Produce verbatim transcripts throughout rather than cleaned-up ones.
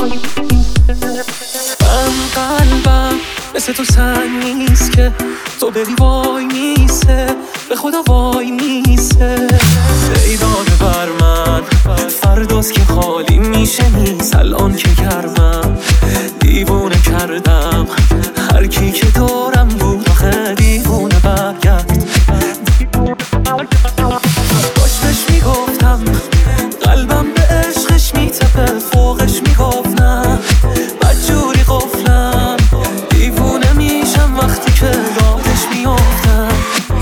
من قلبم مثل تو سنگ نیست که تو بری وای میسه، به خدا وای میسه. پیدانه بر من فرداست که خالی میشه نیست، الان که گرمم دیوونه کردم هر کی که دارم بود، آخه دیوونه برگرد. باش بهش میگفتم قلبم به عشقش میتپه، فوقش میگفت نه بدجوری قفلم، دیوونه میشم وقتی که یادش میافتم.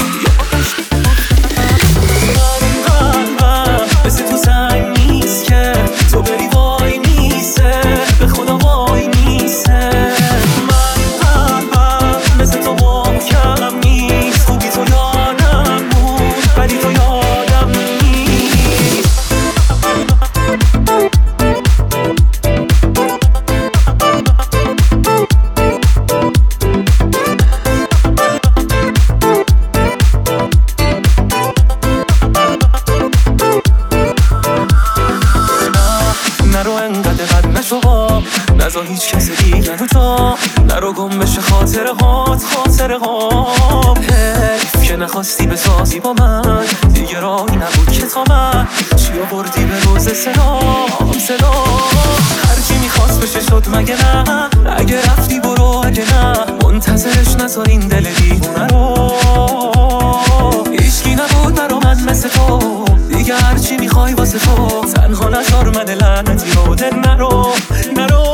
من قلبم مثل تو سنگ نیست که تو بری وای میسه، به خدا وای میسه. من قلبم مثل تو محکم نیست، خوبی تو یادم بود بدی تو یادم نیست. نرو انقدر بد نشو با، نزا هیچ کس دیگر رو تا، نرو گم بشه خاطره هات خاطره هات. حیف که نخواستی بسازی با من، دیگه راهی نبود که تا من چی آوردی به روز سلام سلام. هرچی میخواست بشه شد مگه نه، اگه رفتی برو اگه نه منتظرش نذار این دل دیوونه رو. هیچکی نبود برا من مثل تو، دیگه هرچی میخوای واسه تو، تنها نذار من لعنتی رو دل نرو نرو.